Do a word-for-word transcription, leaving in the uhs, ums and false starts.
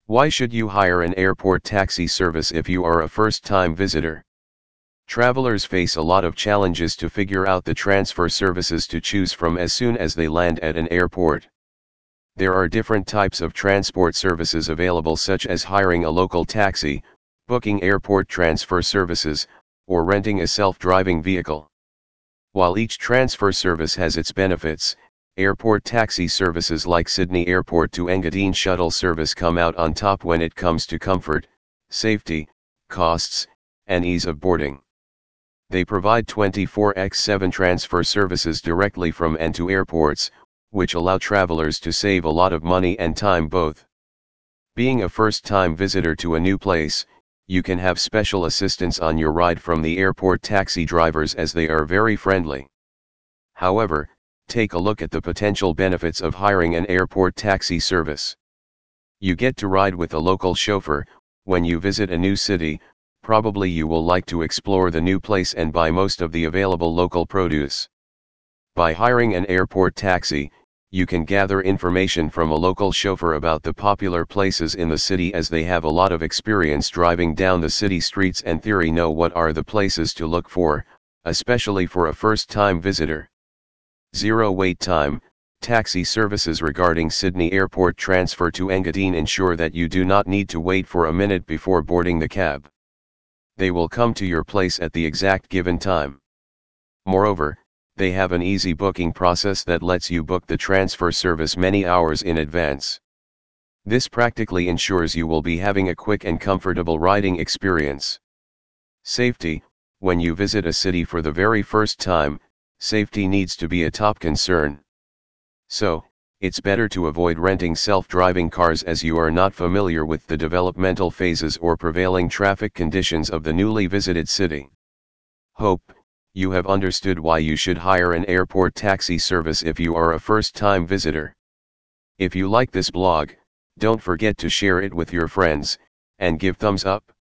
Why should you hire an airport taxi service if you are a first-time visitor? Travelers face a lot of challenges to figure out the transfer services to choose from as soon as they land at an airport. There are different types of transport services available, such as hiring a local taxi, booking airport transfer services, or renting a self-driving vehicle. While each transfer service has its benefits, airport taxi services like Sydney Airport to Engadine shuttle service come out on top when it comes to comfort, safety, costs, and ease of boarding. They provide twenty-four by seven transfer services directly from and to airports, which allow travelers to save a lot of money and time both. Being a first-time visitor to a new place, you can have special assistance on your ride from the airport taxi drivers, as they are very friendly. However, take a look at the potential benefits of hiring an airport taxi service. You get to ride with a local chauffeur. When you visit a new city, probably you will like to explore the new place and buy most of the available local produce. By hiring an airport taxi, you can gather information from a local chauffeur about the popular places in the city, as they have a lot of experience driving down the city streets and theory know what are the places to look for, especially for a first-time visitor. Zero wait time. Taxi services regarding Sydney Airport transfer to Engadine ensure that you do not need to wait for a minute before boarding the cab. They will come to your place at the exact given time. Moreover, they have an easy booking process that lets you book the transfer service many hours in advance. This practically ensures you will be having a quick and comfortable riding experience. Safety. When you visit a city for the very first time, safety needs to be a top concern. So, it's better to avoid renting self-driving cars, as you are not familiar with the developmental phases or prevailing traffic conditions of the newly visited city. Hope you have understood why you should hire an airport taxi service if you are a first-time visitor. If you like this blog, don't forget to share it with your friends, and give thumbs up.